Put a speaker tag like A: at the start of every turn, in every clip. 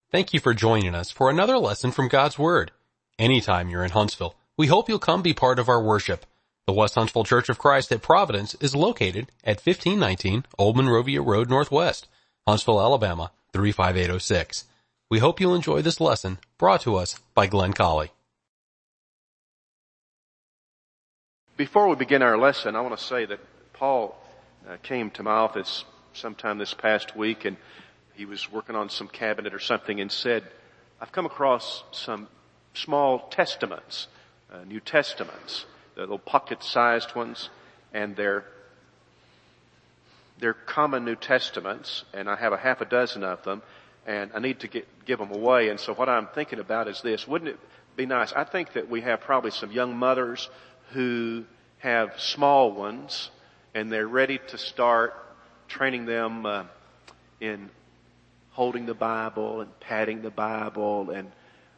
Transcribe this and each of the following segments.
A: Thank you for joining us for another lesson from God's Word. Anytime you're in Huntsville, we hope you'll come be part of our worship. The West Huntsville Church of Christ at Providence is located at 1519 Old Monrovia Road Northwest, Huntsville, Alabama, 35806. We hope you'll enjoy this lesson brought to us by Glenn Colley.
B: Before we begin our lesson, I want to say that Paul came to my office sometime this past week, and he was working on some cabinet or something and said, I've come across some small testaments, New Testaments, the little pocket-sized ones, and they're common New Testaments, and I have a half a dozen of them, and I need to give them away. And so what I'm thinking about is this. Wouldn't it be nice? I think that we have probably some young mothers who have small ones, and they're ready to start training them in holding the Bible and patting the Bible, and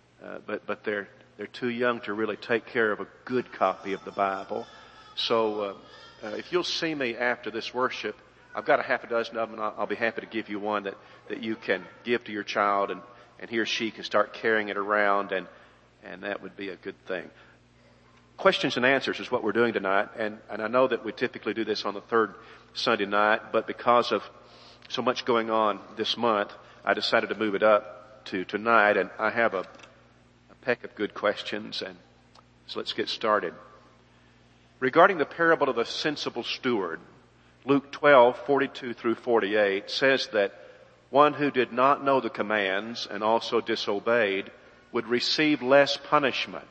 B: but they're too young to really take care of a good copy of the Bible. So if you'll see me after this worship, I've got a half a dozen of them, and I'll be happy to give you one that you can give to your child, and he or she can start carrying it around, and that would be a good thing. Questions and answers is what we're doing tonight, and I know that we typically do this on the third Sunday night, but because of so much going on this month, I decided to move it up to tonight, and I have a peck of good questions, and so let's get started. Regarding the parable of the sensible steward, Luke 12:42 through 48 says that one who did not know the commands and also disobeyed would receive less punishment.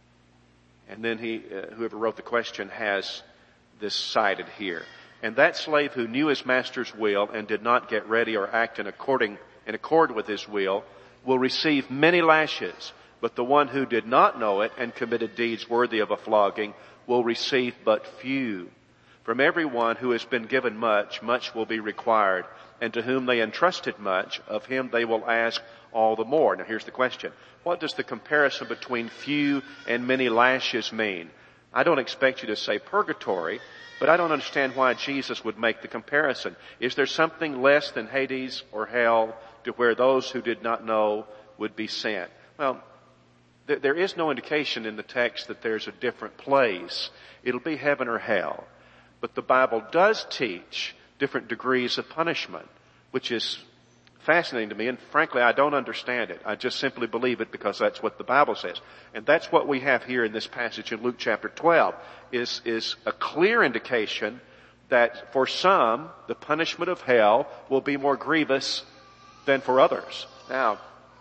B: And then whoever wrote the question has this cited here. And that slave who knew his master's will and did not get ready or act in accord with his will receive many lashes. But the one who did not know it and committed deeds worthy of a flogging will receive but few. From everyone who has been given much, much will be required. And to whom they entrusted much, of him they will ask all the more. Now here's the question. What does the comparison between few and many lashes mean? I don't expect you to say purgatory, but I don't understand why Jesus would make the comparison. Is there something less than Hades or hell to where those who did not know would be sent? Well, there is no indication in the text that there's a different place. It'll be heaven or hell. But the Bible does teach different degrees of punishment, which is fascinating to me, and frankly, I don't understand it. I just simply believe it because that's what the Bible says. And that's what we have here in this passage in Luke chapter 12, is a clear indication that for some, the punishment of hell will be more grievous than for others. Now,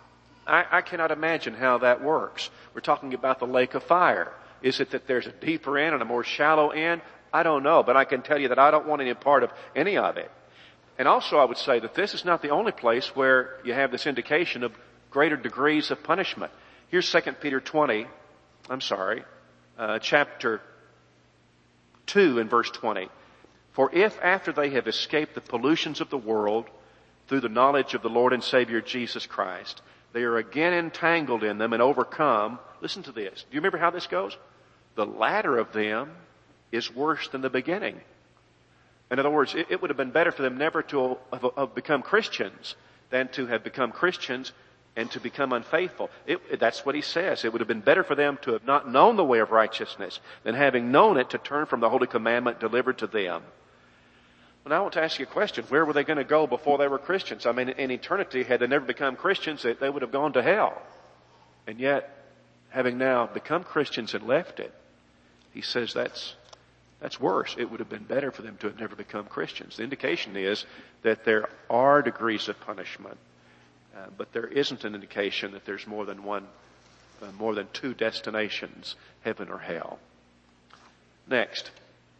B: I cannot imagine how that works. We're talking about the lake of fire. Is it that there's a deeper end and a more shallow end? I don't know, but I can tell you that I don't want any part of any of it. And also I would say that this is not the only place where you have this indication of greater degrees of punishment. Here's 2 Peter chapter 2 and verse 20. For if after they have escaped the pollutions of the world through the knowledge of the Lord and Savior Jesus Christ, they are again entangled in them and overcome. Listen to this. Do you remember how this goes? The latter of them is worse than the beginning. In other words, it would have been better for them never to have become Christians than to have become Christians and to become unfaithful. That's what he says. It would have been better for them to have not known the way of righteousness than having known it to turn from the holy commandment delivered to them. Well, now I want to ask you a question. Where were they going to go before they were Christians? I mean, in eternity, had they never become Christians, they would have gone to hell. And yet, having now become Christians and left it, he says that's worse. It would have been better for them to have never become Christians. The indication is that there are degrees of punishment, but there isn't an indication that there's more than two destinations, heaven or hell. Next.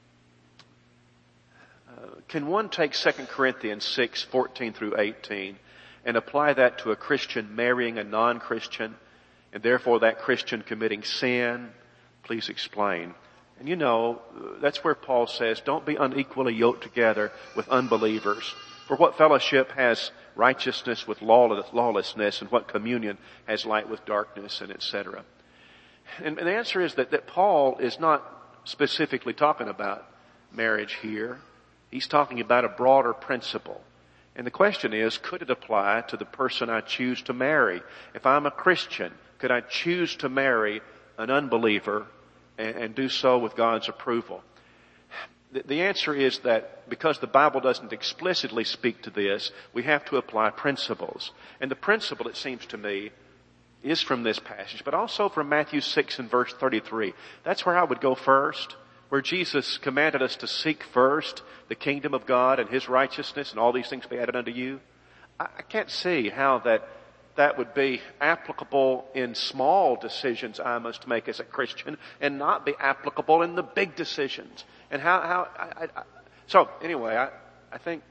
B: Can one take 2 Corinthians 6:14 through 18 and apply that to a Christian marrying a non-Christian and therefore that Christian committing sin? Please explain. And you know, that's where Paul says, don't be unequally yoked together with unbelievers. For what fellowship has righteousness with lawlessness, and what communion has light with darkness, and etc. And the answer is that Paul is not specifically talking about marriage here. He's talking about a broader principle. And the question is, could it apply to the person I choose to marry? If I'm a Christian, could I choose to marry an unbeliever and do so with God's approval? The answer is that because the Bible doesn't explicitly speak to this, we have to apply principles. And the principle, it seems to me, is from this passage, but also from Matthew 6 and verse 33. That's where I would go first, where Jesus commanded us to seek first the kingdom of God and His righteousness, and all these things be added unto you. I can't see how that would be applicable in small decisions I must make as a Christian and not be applicable in the big decisions. And so anyway, I think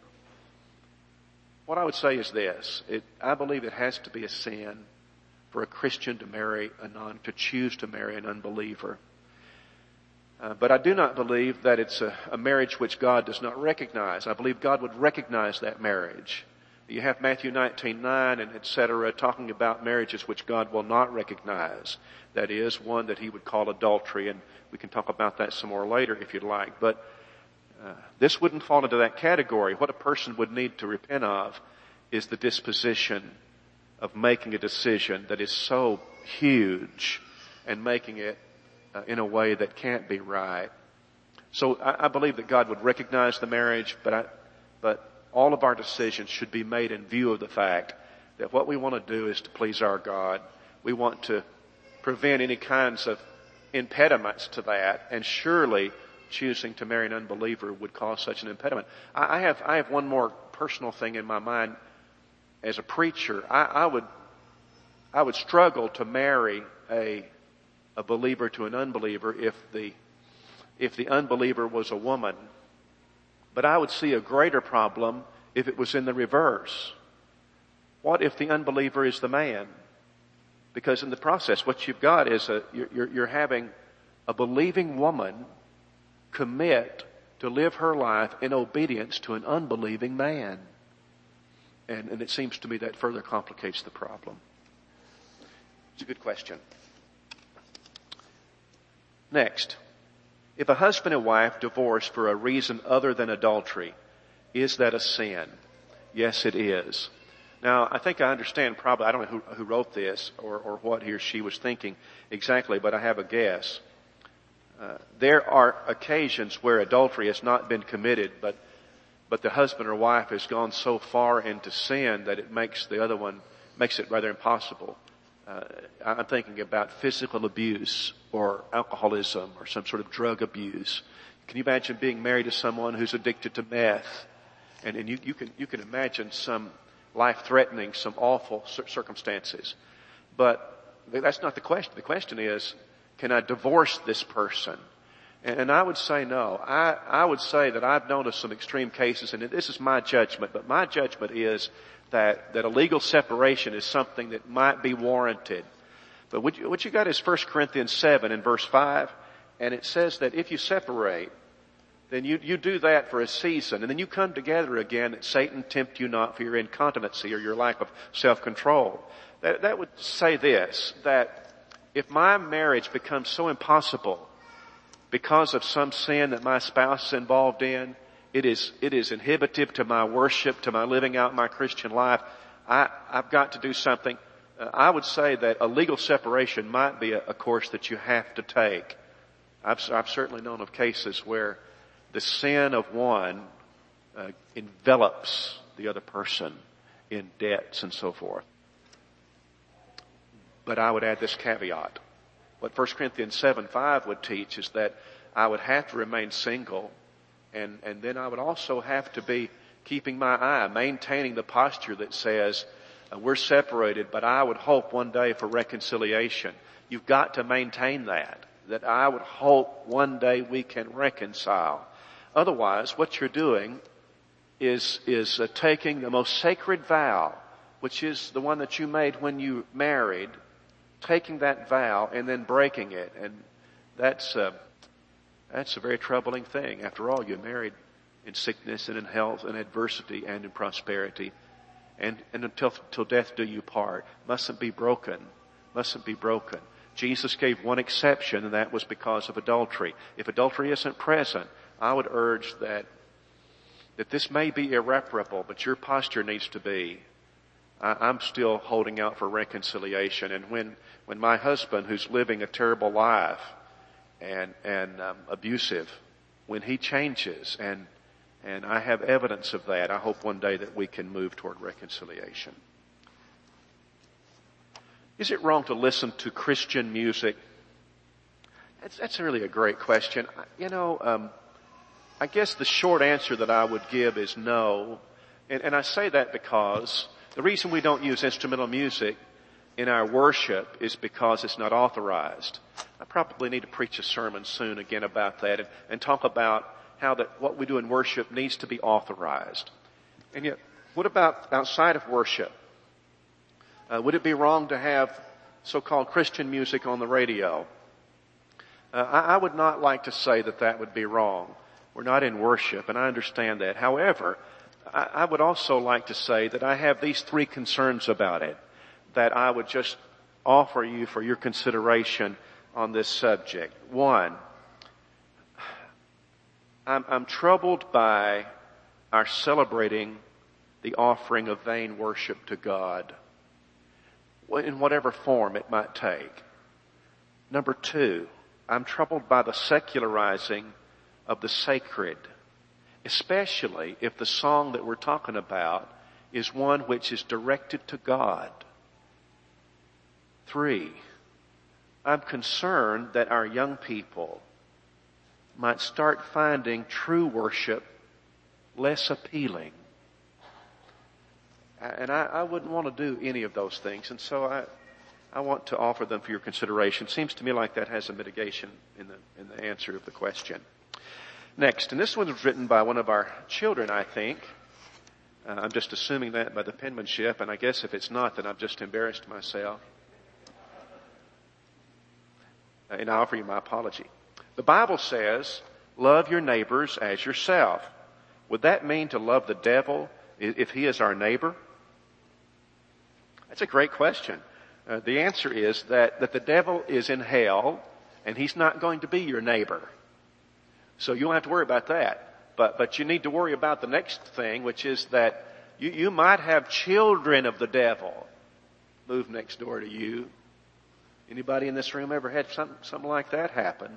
B: what I would say is this. I believe it has to be a sin for a Christian to choose to marry an unbeliever. But I do not believe that it's a marriage which God does not recognize. I believe God would recognize that marriage. You have Matthew 19:9 and etc. talking about marriages which God will not recognize. That is, one that He would call adultery, and we can talk about that some more later if you'd like. But this wouldn't fall into that category. What a person would need to repent of is the disposition of making a decision that is so huge and making it in a way that can't be right. So I believe that God would recognize the marriage, but all of our decisions should be made in view of the fact that what we want to do is to please our God. We want to prevent any kinds of impediments to that, and surely choosing to marry an unbeliever would cause such an impediment. I have one more personal thing in my mind. As a preacher, I would struggle to marry a believer to an unbeliever if the unbeliever was a woman. But I would see a greater problem if it was in the reverse. What if the unbeliever is the man? Because in the process, what you've got is you're having a believing woman commit to live her life in obedience to an unbelieving man. And it seems to me that further complicates the problem. It's a good question. Next, if a husband and wife divorce for a reason other than adultery, is that a sin? Yes, it is. Now, I think I understand probably, I don't know who wrote this or what he or she was thinking exactly, but I have a guess. There are occasions where adultery has not been committed, but the husband or wife has gone so far into sin that it makes it rather impossible. I'm thinking about physical abuse or alcoholism or some sort of drug abuse. Can you imagine being married to someone who's addicted to meth? And you can imagine some life-threatening, some awful circumstances. But that's not the question. The question is, can I divorce this person? And I would say no. I would say that I've noticed some extreme cases, and this is my judgment, but my judgment is that a legal separation is something that might be warranted. But what you got is 1 Corinthians 7 and verse 5, and it says that if you separate, then you do that for a season, and then you come together again, that Satan tempt you not for your incontinency or your lack of self-control. That would say this, that if my marriage becomes so impossible because of some sin that my spouse is involved in, it is inhibitive to my worship, to my living out my Christian life, I've got to do something. I would say that a legal separation might be a course that you have to take. I've certainly known of cases where the sin of one envelops the other person in debts and so forth. But I would add this caveat. What 1 Corinthians 7:5 would teach is that I would have to remain single, and then I would also have to be keeping my eye, maintaining the posture that says, we're separated, but I would hope one day for reconciliation. You've got to maintain that I would hope one day we can reconcile. Otherwise, what you're doing is taking the most sacred vow, which is the one that you made when you married, taking that vow and then breaking it. And that's a very troubling thing. After all, you're married in sickness and in health and adversity and in prosperity. And until death do you part. Mustn't be broken. Mustn't be broken. Jesus gave one exception, and that was because of adultery. If adultery isn't present, I would urge that that this may be irreparable, but your posture needs to be, I'm still holding out for reconciliation. And when my husband, who's living a terrible life and abusive, when he changes and I have evidence of that, I hope one day that we can move toward reconciliation. Is it wrong to listen to Christian music? That's really a great question. I guess the short answer that I would give is no. And I say that because the reason we don't use instrumental music in our worship is because it's not authorized. I probably need to preach a sermon soon again about that and talk about how that what we do in worship needs to be authorized. And yet, what about outside of worship? Would it be wrong to have so-called Christian music on the radio? I would not like to say that would be wrong. We're not in worship, and I understand that. However, I would also like to say that I have these three concerns about it that I would just offer you for your consideration on this subject. One, I'm troubled by our celebrating the offering of vain worship to God, in whatever form it might take. Number two, I'm troubled by the secularizing of the sacred, especially if the song that we're talking about is one which is directed to God. Three, I'm concerned that our young people might start finding true worship less appealing. And I wouldn't want to do any of those things, and so I want to offer them for your consideration. Seems to me like that has a mitigation in the answer of the question. Next, and this one was written by one of our children, I think. I'm just assuming that by the penmanship, and I guess if it's not, then I've just embarrassed myself. And I offer you my apology. The Bible says, love your neighbors as yourself. Would that mean to love the devil if he is our neighbor? That's a great question. The answer is that the devil is in hell, and he's not going to be your neighbor. So you don't have to worry about that. But you need to worry about the next thing, which is that you might have children of the devil move next door to you. Anybody in this room ever had something like that happen?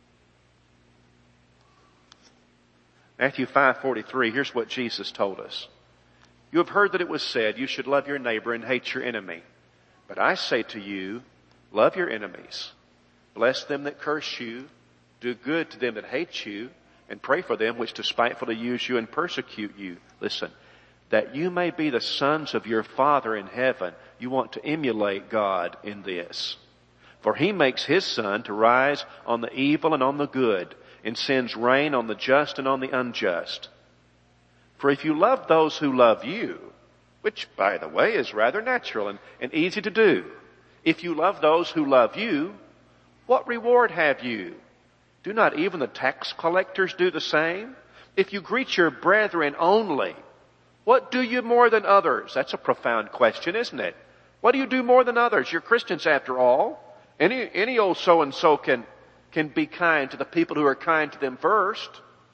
B: Matthew 5:43, here's what Jesus told us. You have heard that it was said, you should love your neighbor and hate your enemy. But I say to you, love your enemies. Bless them that curse you. Do good to them that hate you, and pray for them which despitefully use you and persecute you. Listen, that you may be the sons of your Father in heaven. You want to emulate God in this. For he makes his sun to rise on the evil and on the good, and sends rain on the just and on the unjust. For if you love those who love you, which, by the way, is rather natural and easy to do, if you love those who love you, what reward have you? Do not even the tax collectors do the same? If you greet your brethren only, what do you more than others? That's a profound question, isn't it? What do you do more than others? You're Christians after all. Any old so-and-so can be kind to the people who are kind to them first.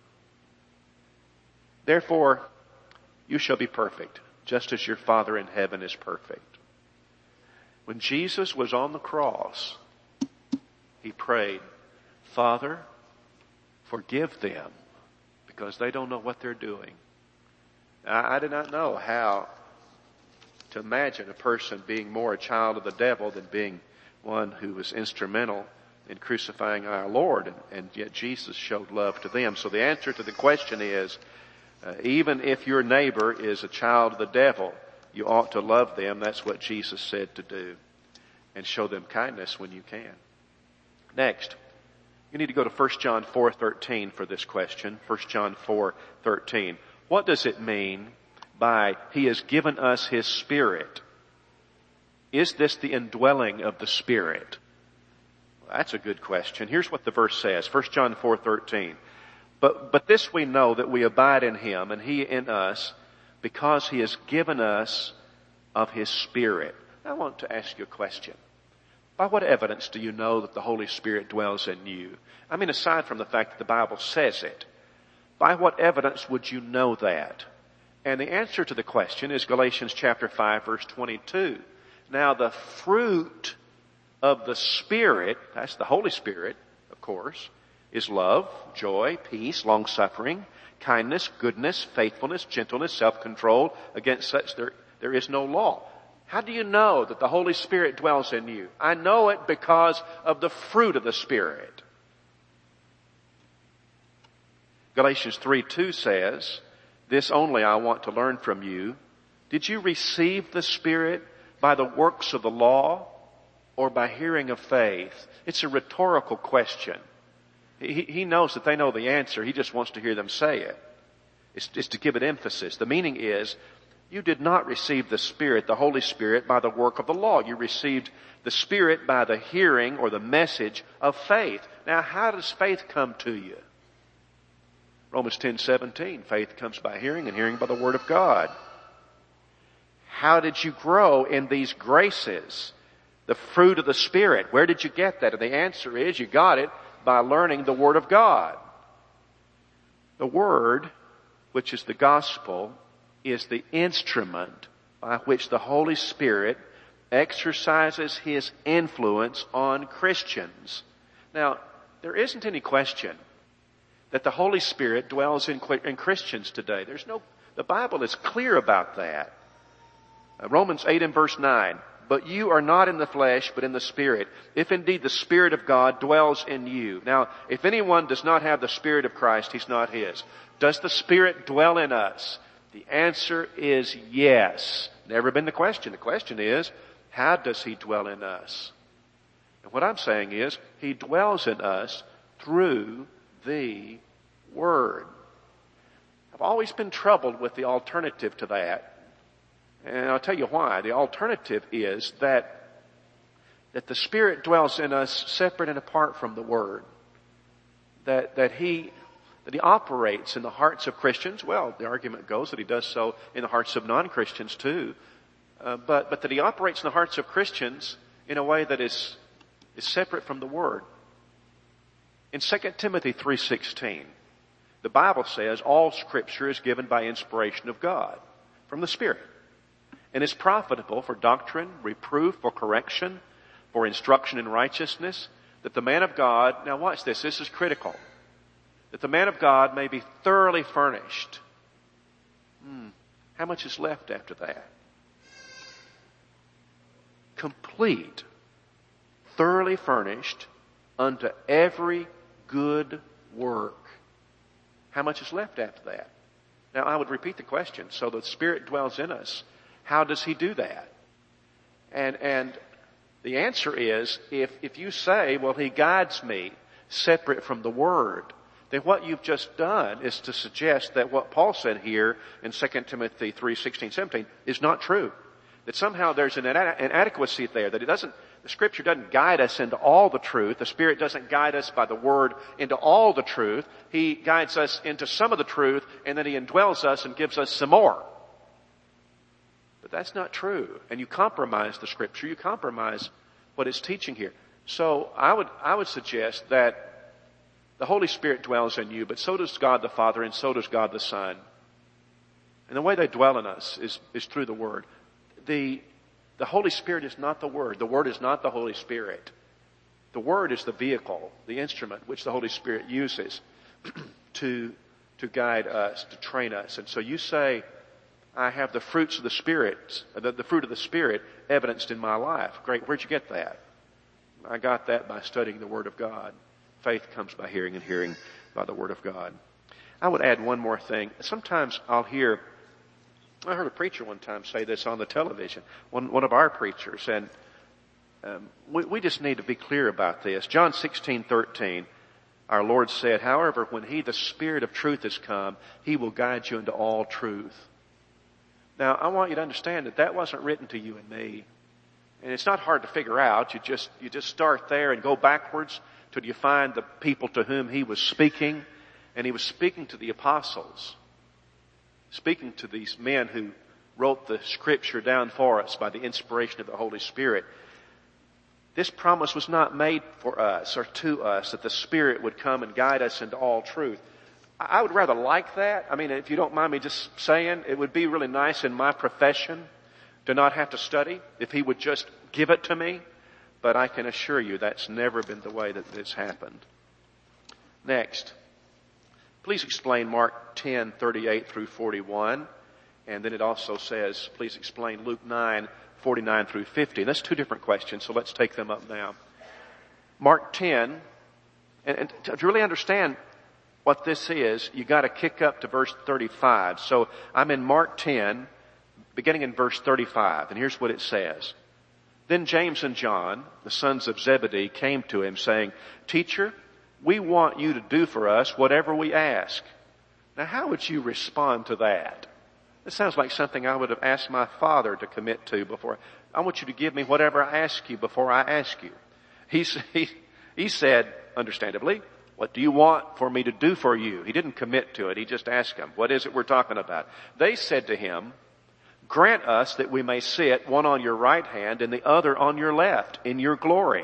B: Therefore, you shall be perfect, just as your Father in heaven is perfect. When Jesus was on the cross, he prayed, Father, forgive them, because they don't know what they're doing. I did not know how to imagine a person being more a child of the devil than being one who was instrumental in crucifying our Lord, and yet Jesus showed love to them. So the answer to the question is, even if your neighbor is a child of the devil, you ought to love them. That's what Jesus said to do. And show them kindness when you can. Next, you need to go to 1 John 4:13 for this question. 1 John 4:13. What does it mean by He has given us His Spirit? Is this the indwelling of the Spirit? Well, that's a good question. Here's what the verse says. 1 John 4:13. But this we know, that we abide in Him and He in us, because He has given us of His Spirit. I want to ask you a question. By what evidence do you know that the Holy Spirit dwells in you? I mean, aside from the fact that the Bible says it, By what evidence would you know that? And the answer to the question is Galatians chapter 5, verse 22. Now the fruit of the Spirit, that's the Holy Spirit, of course, is love, joy, peace, long-suffering, kindness, goodness, faithfulness, gentleness, self-control. Against such there is no law. How do you know that the Holy Spirit dwells in you? I know it because of the fruit of the Spirit. Galatians 3:2 says, "This only I want to learn from you. Did you receive the Spirit by the works of the law or by hearing of faith?" It's a rhetorical question. He knows that they know the answer. He just wants to hear them say it. It's to give it emphasis. The meaning is, you did not receive the Spirit, the Holy Spirit, by the work of the law. You received the Spirit by the hearing or the message of faith. Now, how does faith come to you? Romans 10:17, faith comes by hearing and hearing by the Word of God. How did you grow in these graces? The fruit of the Spirit. Where did you get that? And the answer is you got it by learning the Word of God. The Word, which is the gospel, is the instrument by which the Holy Spirit exercises His influence on Christians. Now, there isn't any question that the Holy Spirit dwells in Christians today. The Bible is clear about that. Romans 8 and verse 9. But you are not in the flesh, but in the Spirit, if indeed the Spirit of God dwells in you. Now, if anyone does not have the Spirit of Christ, he's not his. Does the Spirit dwell in us? The answer is yes. Never been the question. The question is, how does He dwell in us? And what I'm saying is, He dwells in us through the Word. I've always been troubled with the alternative to that. And I'll tell you why. The alternative is that the Spirit dwells in us separate and apart from the Word. That He operates in the hearts of Christians. Well, the argument goes that He does so in the hearts of non-Christians too. But that He operates in the hearts of Christians in a way that is separate from the Word. In 2 Timothy 3:16, the Bible says all Scripture is given by inspiration of God from the Spirit, and is profitable for doctrine, reproof, for correction, for instruction in righteousness, that the man of God, now watch this is critical, that the man of God may be thoroughly furnished. How much is left after that? Complete, thoroughly furnished unto every good work. How much is left after that? Now I would repeat the question. So the Spirit dwells in us. How does He do that? And the answer is, if you say, well, He guides me separate from the Word, then what you've just done is to suggest that what Paul said here in 2 Timothy 3:16, 17 is not true. That somehow there's an inadequacy there, that the Scripture doesn't guide us into all the truth. The Spirit doesn't guide us by the Word into all the truth. He guides us into some of the truth, and then He indwells us and gives us some more. But that's not true. And you compromise the Scripture. You compromise what it's teaching here. So I would suggest that the Holy Spirit dwells in you, but so does God the Father, and so does God the Son. And the way they dwell in us is through the Word. The Holy Spirit is not the Word. The Word is not the Holy Spirit. The Word is the vehicle, the instrument which the Holy Spirit uses to guide us, to train us. And so you say, I have the fruits of the Spirit, the fruit of the Spirit evidenced in my life. Great. Where'd you get that? I got that by studying the Word of God. Faith comes by hearing, and hearing by the Word of God. I would add one more thing. Sometimes I heard a preacher one time say this on the television, one of our preachers, and we just need to be clear about this. John 16:13, our Lord said, however, when He, the Spirit of truth, has come, He will guide you into all truth. Now, I want you to understand that wasn't written to you and me. And it's not hard to figure out. You just start there and go backwards till you find the people to whom He was speaking. And He was speaking to the apostles. Speaking to these men who wrote the Scripture down for us by the inspiration of the Holy Spirit. This promise was not made for us or to us that the Spirit would come and guide us into all truth. I would rather like that. I mean, if you don't mind me just saying, it would be really nice in my profession to not have to study if he would just give it to me. But I can assure you that's never been the way that it's happened. Next, please explain Mark 10:38 through 41. And then it also says, please explain Luke 9:49 through 50. That's two different questions, so let's take them up now. Mark 10, and to really understand what this is, you got to kick up to verse 35. So I'm in Mark 10, beginning in verse 35, and here's what it says. Then James and John, the sons of Zebedee, came to him saying, Teacher, we want you to do for us whatever we ask. Now how would you respond to that? It sounds like something I would have asked my father to commit to before. I want you to give me whatever I ask you before I ask you. He said, understandably, what do you want for me to do for you? He didn't commit to it. He just asked them, what is it we're talking about? They said to him, grant us that we may sit one on your right hand and the other on your left in your glory.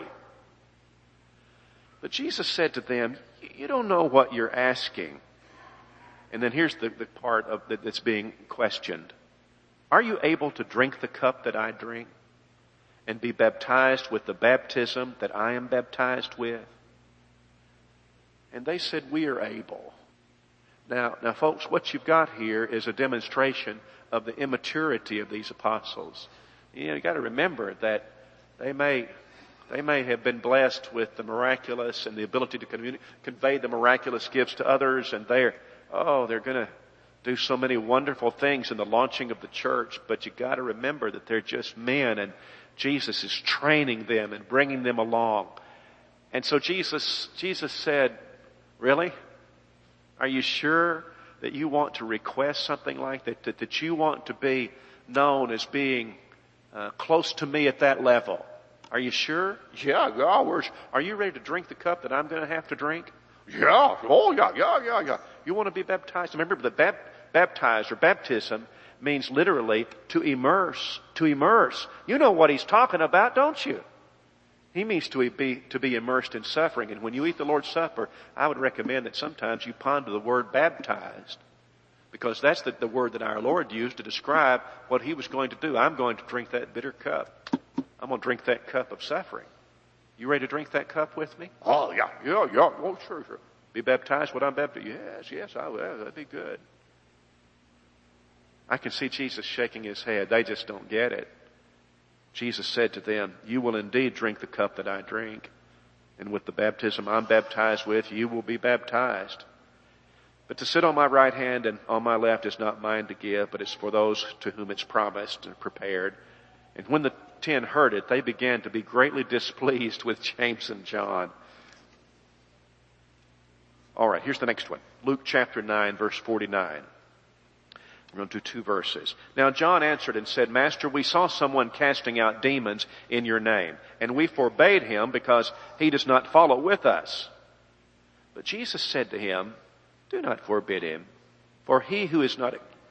B: But Jesus said to them, you don't know what you're asking. And then here's the part of that's being questioned. Are you able to drink the cup that I drink and be baptized with the baptism that I am baptized with? And they said, we are able. Now folks, what you've got here is a demonstration of the immaturity of these apostles. You got to remember that they may have been blessed with the miraculous and the ability to convey the miraculous gifts to others, and they're going to do so many wonderful things in the launching of the church, but you got to remember that they're just men, and Jesus is training them and bringing them along. And so Jesus said, really? Are you sure that you want to request something like that? That you want to be known as being close to me at that level? Are you sure? Yeah. Are you ready to drink the cup that I'm going to have to drink? Yeah. Oh, yeah. You want to be baptized? Remember, the baptized or baptism means literally to immerse. To immerse. You know what he's talking about, don't you? He means to be immersed in suffering. And when you eat the Lord's Supper, I would recommend that sometimes you ponder the word baptized. Because that's the word that our Lord used to describe what he was going to do. I'm going to drink that bitter cup. I'm going to drink that cup of suffering. You ready to drink that cup with me? Oh, yeah. Oh, sure. Be baptized when I'm baptized? Yes, I will. That'd be good. I can see Jesus shaking his head. They just don't get it. Jesus said to them, you will indeed drink the cup that I drink. And with the baptism I'm baptized with, you will be baptized. But to sit on my right hand and on my left is not mine to give, but it's for those to whom it's promised and prepared. And when the 10 heard it, they began to be greatly displeased with James and John. All right, here's the next one. Luke chapter 9, verse 49. We're going to do 2 verses. Now John answered and said, Master, we saw someone casting out demons in your name, and we forbade him because he does not follow with us. But Jesus said to him, do not forbid him, for he who is not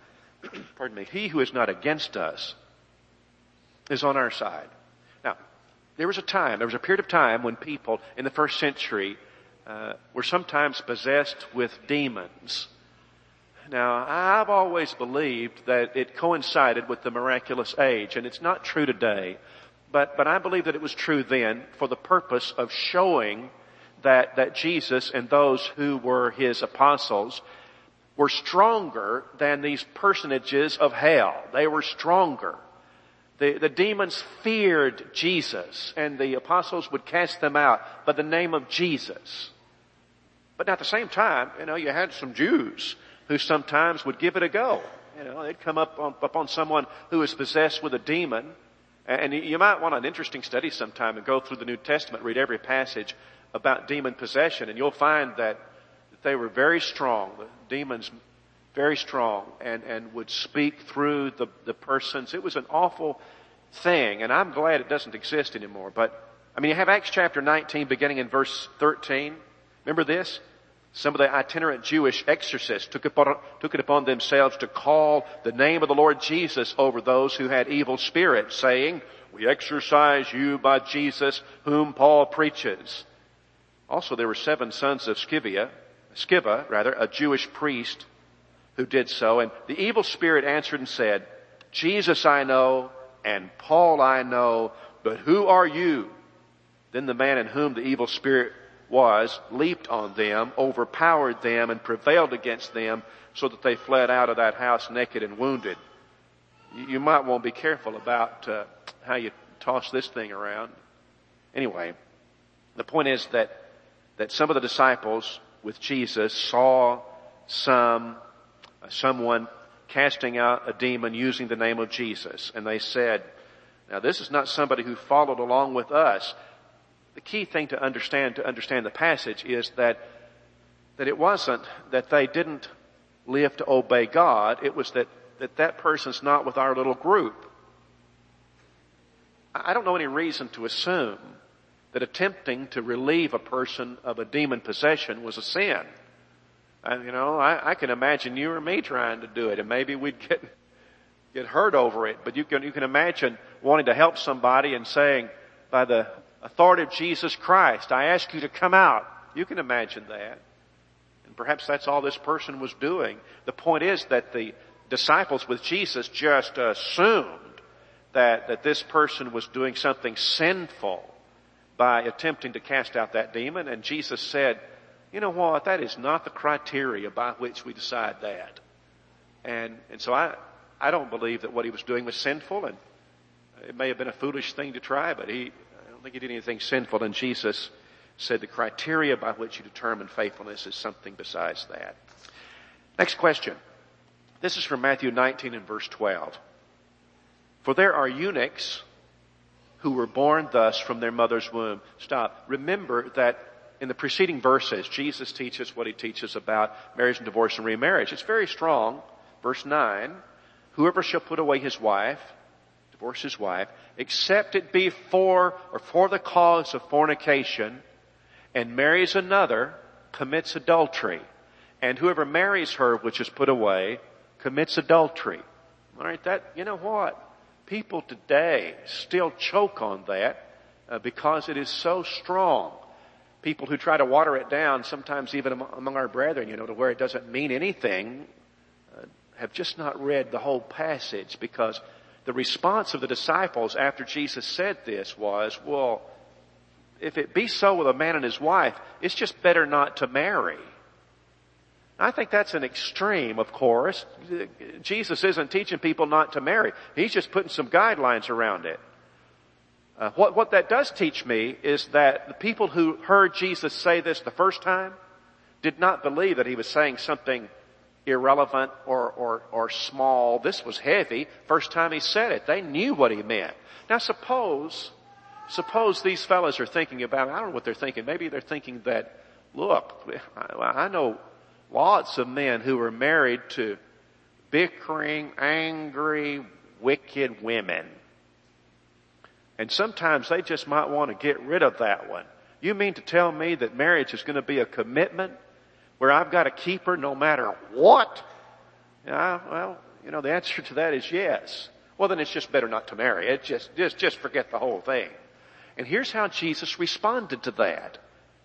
B: against us is on our side. Now, there was a period of time when people in the first century were sometimes possessed with demons. Now, I've always believed that it coincided with the miraculous age, and it's not true today, but I believe that it was true then for the purpose of showing that Jesus and those who were his apostles were stronger than these personages of hell. They were stronger. The demons feared Jesus, and the apostles would cast them out by the name of Jesus. But at the same time, you had some Jews who sometimes would give it a go. They'd come up on someone who was possessed with a demon. And you might want an interesting study sometime and go through the New Testament, read every passage about demon possession, and you'll find that they were very strong, the demons very strong, and would speak through the persons. It was an awful thing, and I'm glad it doesn't exist anymore. But, you have Acts chapter 19 beginning in verse 13. Remember this? Some of the itinerant Jewish exorcists took it upon themselves to call the name of the Lord Jesus over those who had evil spirits, saying, we exorcise you by Jesus whom Paul preaches. Also, there were 7 sons of Sceva, Sceva, a Jewish priest who did so. And the evil spirit answered and said, Jesus I know, and Paul I know, but who are you? Then the man in whom the evil spirit was leaped on them, overpowered them, and prevailed against them, so that they fled out of that house naked and wounded. You might want to be careful about how you toss this thing around. Anyway, the point is that some of the disciples with Jesus saw someone casting out a demon using the name of Jesus. And they said, now this is not somebody who followed along with us. The key thing to understand the passage is that it wasn't that they didn't live to obey God. It was that person's not with our little group. I don't know any reason to assume that attempting to relieve a person of a demon possession was a sin. I can imagine you or me trying to do it, and maybe we'd get hurt over it. But you can imagine wanting to help somebody and saying, by the authority of Jesus Christ, I ask you to come out. You can imagine that. And perhaps that's all this person was doing. The point is that the disciples with Jesus just assumed that this person was doing something sinful by attempting to cast out that demon. And Jesus said, you know what? That is not the criteria by which we decide that. And so I don't believe that what he was doing was sinful, and it may have been a foolish thing to try, but I don't think he did anything sinful. And Jesus said the criteria by which you determine faithfulness is something besides that. Next question. This is from Matthew 19 and verse 12. For there are eunuchs who were born thus from their mother's womb. Stop. Remember that in the preceding verses, Jesus teaches what he teaches about marriage and divorce and remarriage. It's very strong. Verse 9, whoever shall put away his wife, divorce his wife, except it be for the cause of fornication, and marries another, commits adultery. And whoever marries her which is put away, commits adultery. All right, you know what? People today still choke on that because it is so strong. People who try to water it down, sometimes even among our brethren, to where it doesn't mean anything, have just not read the whole passage, because the response of the disciples after Jesus said this was, well, if it be so with a man and his wife, it's just better not to marry. I think that's an extreme, of course. Jesus isn't teaching people not to marry. He's just putting some guidelines around it. What that does teach me is that the people who heard Jesus say this the first time did not believe that he was saying something irrelevant or small. This was heavy. First time he said it, they knew what he meant. Now suppose these fellas are thinking about, I don't know what they're thinking. Maybe they're thinking that, look, I know lots of men who are married to bickering, angry, wicked women. And sometimes they just might want to get rid of that one. You mean to tell me that marriage is going to be a commitment where I've got to keep her no matter what? Well, the answer to that is yes. Well, then it's just better not to marry. It just forget the whole thing. And here's how Jesus responded to that.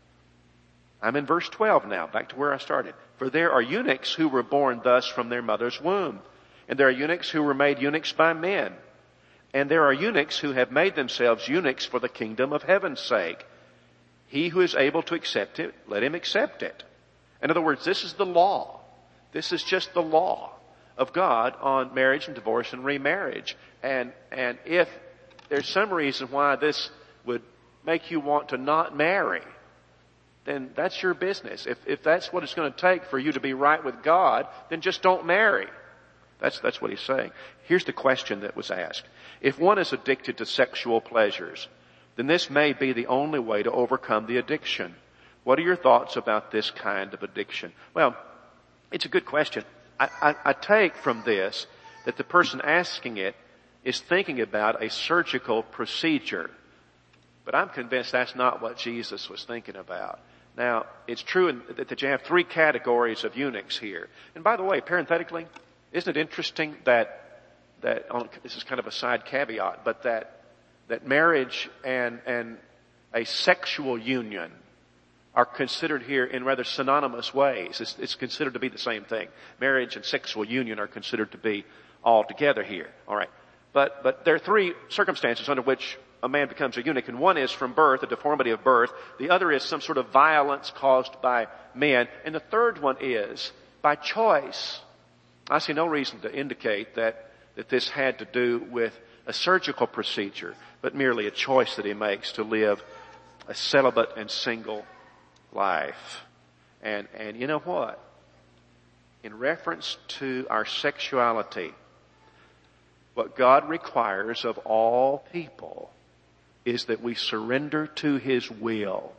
B: I'm in verse 12 now, back to where I started. For there are eunuchs who were born thus from their mother's womb. And there are eunuchs who were made eunuchs by men. And there are eunuchs who have made themselves eunuchs for the kingdom of heaven's sake. He who is able to accept it, let him accept it. In other words, this is the law. This is just the law of God on marriage and divorce and remarriage. And if there's some reason why this would make you want to not marry, then that's your business. If that's what it's going to take for you to be right with God, then just don't marry. That's what he's saying. Here's the question that was asked. If one is addicted to sexual pleasures, then this may be the only way to overcome the addiction. What are your thoughts about this kind of addiction? Well, it's a good question. I take from this that the person asking it is thinking about a surgical procedure. But I'm convinced that's not what Jesus was thinking about. Now, it's true that you have three categories of eunuchs here. And by the way, parenthetically, isn't it interesting that this is kind of a side caveat, but that marriage and a sexual union are considered here in rather synonymous ways. It's considered to be the same thing. Marriage and sexual union are considered to be all together here. All right. But there are three circumstances under which a man becomes a eunuch, and one is from birth, a deformity of birth. The other is some sort of violence caused by men. And the third one is by choice. I see no reason to indicate that this had to do with a surgical procedure, but merely a choice that he makes to live a celibate and single life. And you know what? In reference to our sexuality, what God requires of all people is that we surrender to His will.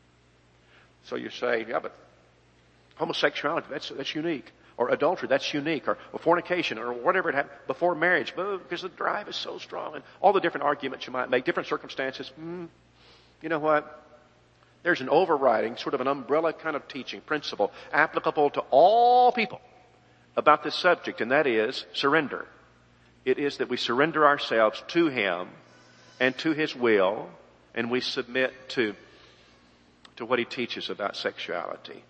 B: So you say, yeah, but homosexuality, that's unique. Or adultery, that's unique. Or fornication, or whatever it happens before marriage, because the drive is so strong. And all the different arguments you might make, different circumstances. You know what? There's an overriding, sort of an umbrella kind of teaching principle applicable to all people about this subject, and that is surrender. It is that we surrender ourselves to Him and to His will, and we submit to what He teaches about sexuality.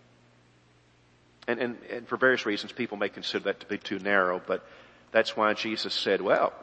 B: And for various reasons, people may consider that to be too narrow, but that's why Jesus said, well,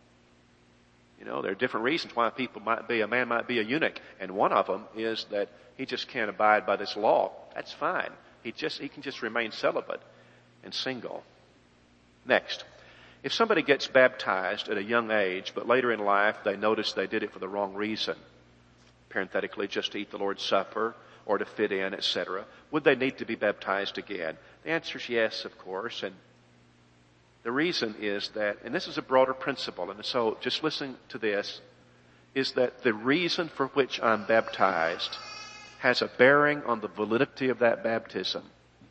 B: you know, there are different reasons why a man might be a eunuch, and one of them is that he just can't abide by this law. That's fine. He can just remain celibate and single. Next, if somebody gets baptized at a young age, but later in life they notice they did it for the wrong reason, parenthetically just to eat the Lord's Supper or to fit in, etc., would they need to be baptized again? The answer is yes, of course, and the reason is that, and this is a broader principle, and so just listen to this, is that the reason for which I'm baptized has a bearing on the validity of that baptism.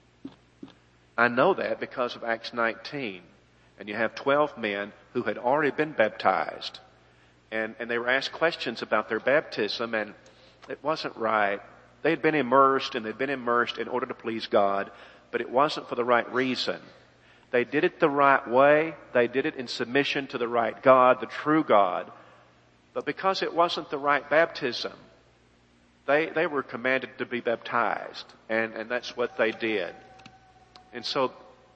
B: I know that because of Acts 19, and you have 12 men who had already been baptized, and they were asked questions about their baptism, and it wasn't right. They had been immersed, and they'd been immersed in order to please God, but it wasn't for the right reason. They did it the right way. They did it in submission to the right God, the true God. But because it wasn't the right baptism, they were commanded to be baptized. And that's what they did. And so,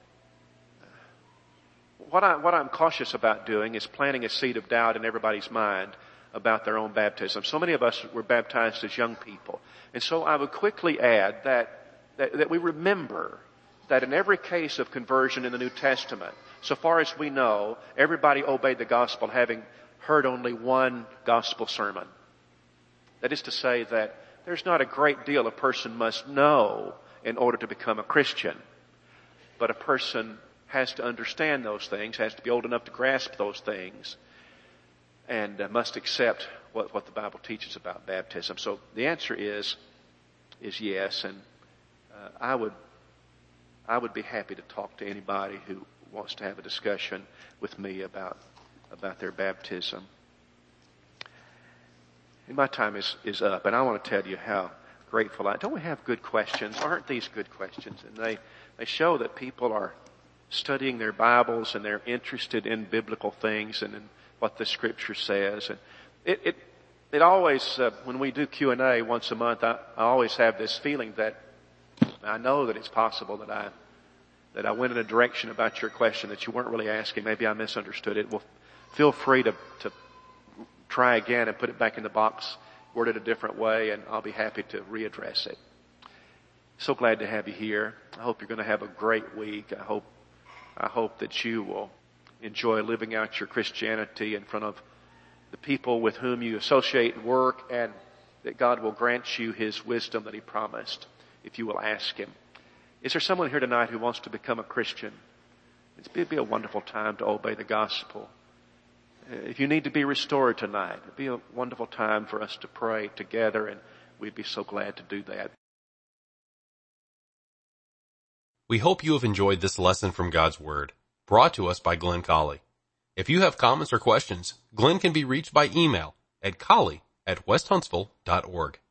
B: what I'm cautious about doing is planting a seed of doubt in everybody's mind about their own baptism. So many of us were baptized as young people. And so I would quickly add that we remember that in every case of conversion in the New Testament, so far as we know, everybody obeyed the gospel having heard only one gospel sermon. That is to say that there's not a great deal a person must know in order to become a Christian. But a person has to understand those things, has to be old enough to grasp those things, and must accept what the Bible teaches about baptism. So the answer is yes, and I would be happy to talk to anybody who wants to have a discussion with me about their baptism. And my time is up, and I want to tell you how grateful don't we have good questions? Aren't these good questions? And they show that people are studying their Bibles and they're interested in biblical things and in what the Scripture says. And it always, when we do Q&A once a month, I always have this feeling that I know that it's possible that I went in a direction about your question that you weren't really asking. Maybe I misunderstood it. Well, feel free to try again and put it back in the box, word it a different way, and I'll be happy to readdress it. So glad to have you here. I hope you're going to have a great week. I hope that you will enjoy living out your Christianity in front of the people with whom you associate and work, and that God will grant you His wisdom that He promised if you will ask Him. Is there someone here tonight who wants to become a Christian? It'd be a wonderful time to obey the gospel. If you need to be restored tonight, it'd be a wonderful time for us to pray together, and we'd be so glad to do that.
A: We hope you have enjoyed this lesson from God's Word, brought to us by Glenn Colley. If you have comments or questions, Glenn can be reached by email at colley@westhuntsville.org.